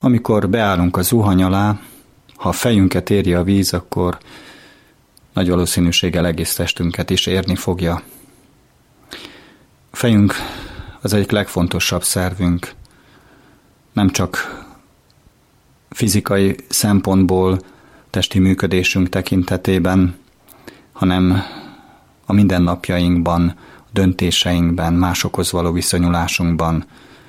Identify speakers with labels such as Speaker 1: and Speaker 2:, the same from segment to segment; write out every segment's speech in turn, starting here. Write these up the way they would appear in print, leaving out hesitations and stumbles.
Speaker 1: Amikor beállunk a zuhany alá, ha a fejünket éri a víz, akkor nagy valószínűséggel egész testünket is érni fogja. A fejünk az egyik legfontosabb szervünk, nem csak fizikai szempontból, testi működésünk tekintetében, hanem a mindennapjainkban, a döntéseinkben, másokhoz való viszonyulásunkban.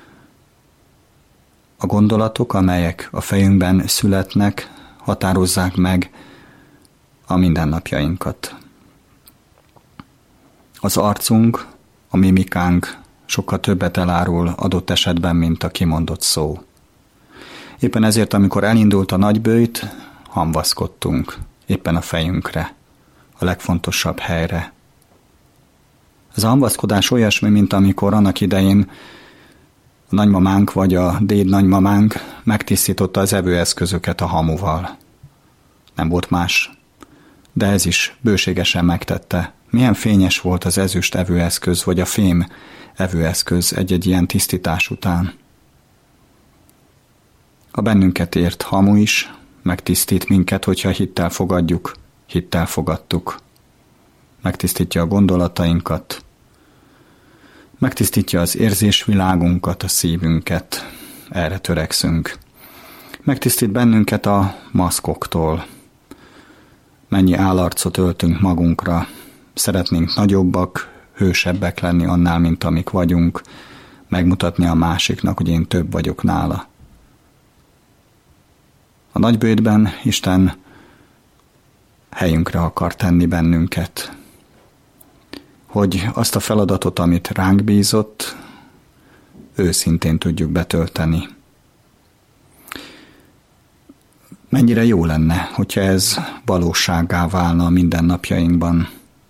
Speaker 1: A gondolatok, amelyek a fejünkben születnek, határozzák meg a mindennapjainkat. Az arcunk, a mimikánk sokkal többet elárul adott esetben, mint a kimondott szó. Éppen ezért, amikor elindult a nagyböjt, hamvaszkodtunk éppen a fejünkre, a legfontosabb helyre. Ez a hamvaszkodás olyasmi, mint amikor annak idején a nagymamánk vagy a déd nagymamánk megtisztította az evőeszközöket a hamuval. Nem volt más, de ez is bőségesen megtette. Milyen fényes volt az ezüst evőeszköz, vagy a fém evőeszköz egy-egy ilyen tisztítás után. A bennünket ért hamu is megtisztít minket, hogyha hittel fogadjuk, hittel fogadtuk. Megtisztítja a gondolatainkat, megtisztítja az érzésvilágunkat, a szívünket, erre törekszünk. Megtisztít bennünket a maszkoktól. Mennyi állarcot öltünk magunkra, szeretnénk nagyobbak, hősebbek lenni annál, mint amik vagyunk, megmutatni a másiknak, hogy én több vagyok nála. A nagyböjtben Isten helyünkre akar tenni bennünket, hogy azt a feladatot, amit ránk bízott, őszintén tudjuk betölteni. Mennyire jó lenne, hogyha ez valósággá válna a mindennapjainkban.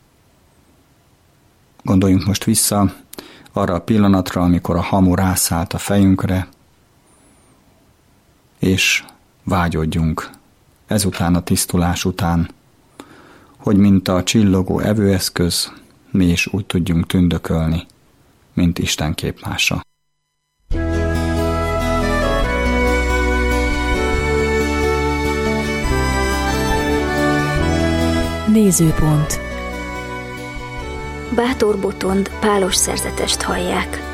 Speaker 1: Gondoljunk most vissza arra a pillanatra, amikor a hamu rászállt a fejünkre, és vágyodjunk ezután a tisztulás után, hogy mint a csillogó evőeszköz, mi is úgy tudjunk tündökölni, mint Isten képmása.
Speaker 2: Nézőpont. Bátor Botond pálos szerzetest hallják.